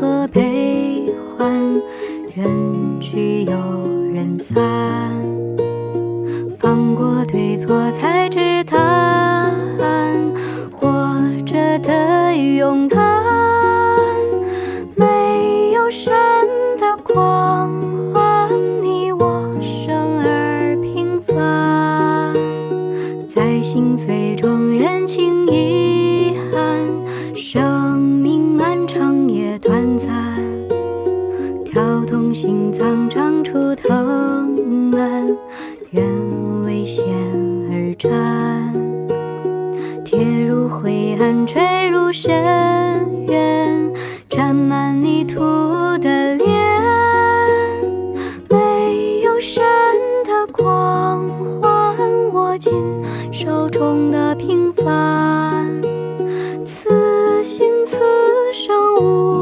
和悲欢，人聚又人散，放过对错才知答案，活着的勇敢，没有神的光环，你我生而平凡，在心碎中认清遗憾，生命漫长也短暂，跳动心脏长出藤蔓，愿为险而战，跌入灰暗坠入深渊，沾满泥土的脸，没有神的光环，握紧手中的平凡，此心此生无